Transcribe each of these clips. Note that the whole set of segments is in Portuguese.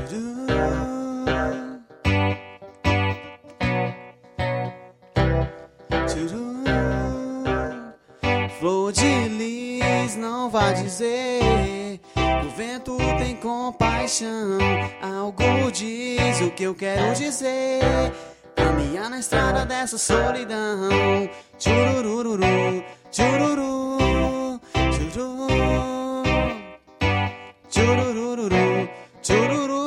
Flor de lis, não vá dizer que o vento tem compaixão. Algo diz o que eu quero dizer. Caminhar na estrada dessa solidão. Tchurururu, tchururu, tchururu, tchurururu, tchururu.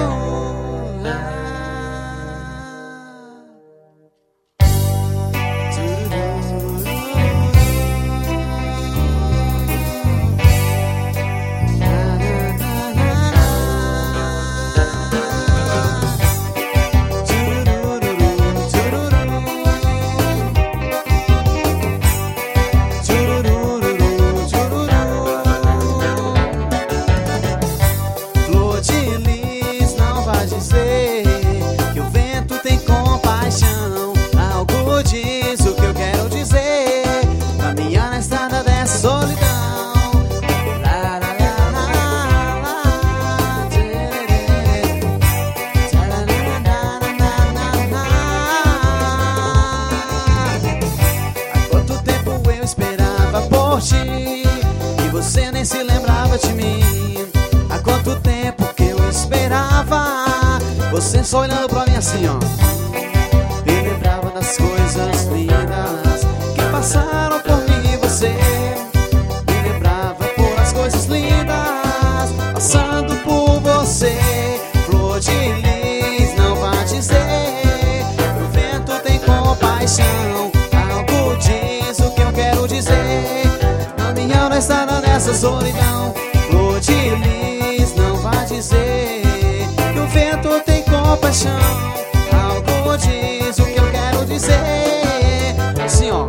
E você nem se lembrava de mim. Há quanto tempo que eu esperava, você só olhando pra mim assim, ó. Me lembrava das coisas lindas que passaram por mim e você. Me lembrava por as coisas lindas passando por você. Flor de lis, não vá dizer que o vento tem compaixão. Algo diz o que eu quero dizer. Na estrada dessa solidão. Flor de lis, não vá dizer que o vento tem compaixão. Algo diz o que eu quero dizer. Assim, ó.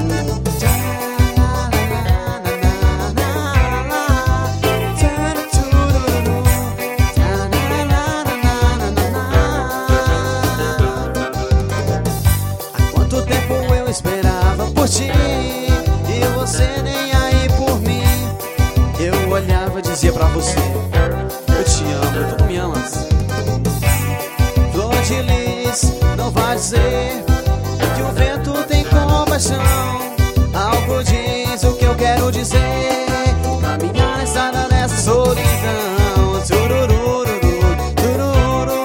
Há quanto tempo eu esperava por ti e você nem olhava e dizia pra você: eu te amo, tu me amas. Flor de lis, não vai dizer que o vento tem compaixão. Algo diz o que eu quero dizer. Caminhar na estrada dessa solidão. Tchurururu, tchururu,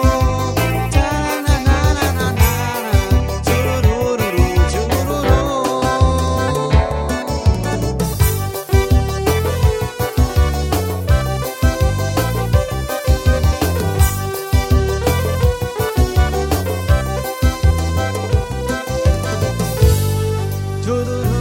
tchurururu, tchururu. Do do do.